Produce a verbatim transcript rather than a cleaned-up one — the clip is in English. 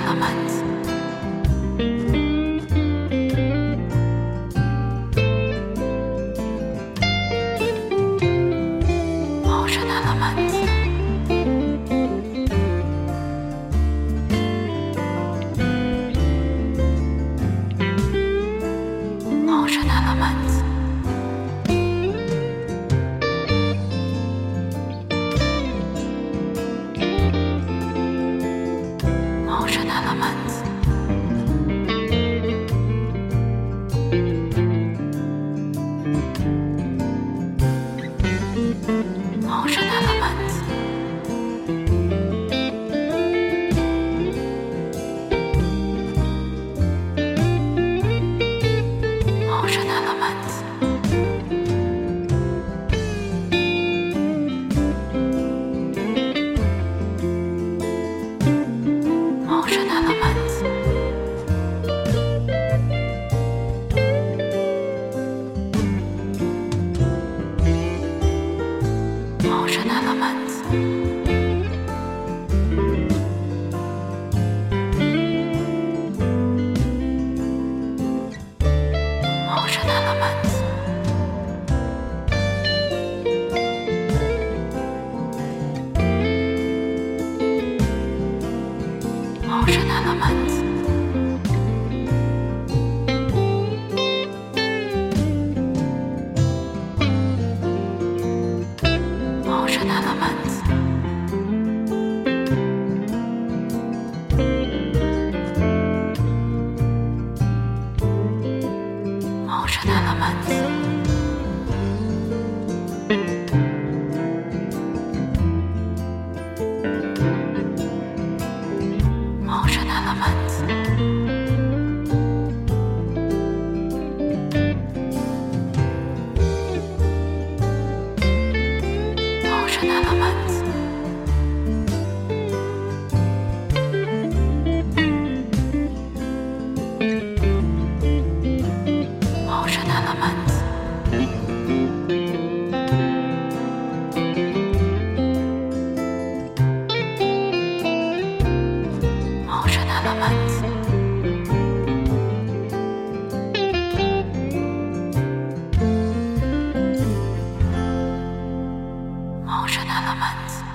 Elements. Motion Elements. Motion Elements. Motion Elements. Motion Elements. Motion Elements. Motion Elements. Motion Elements. Motion Elements. Motion Elements. Motion Elements. Motion Elements. Motion Elements. Motion Elements. Motion Elements. Motion Elements. Motion Elements.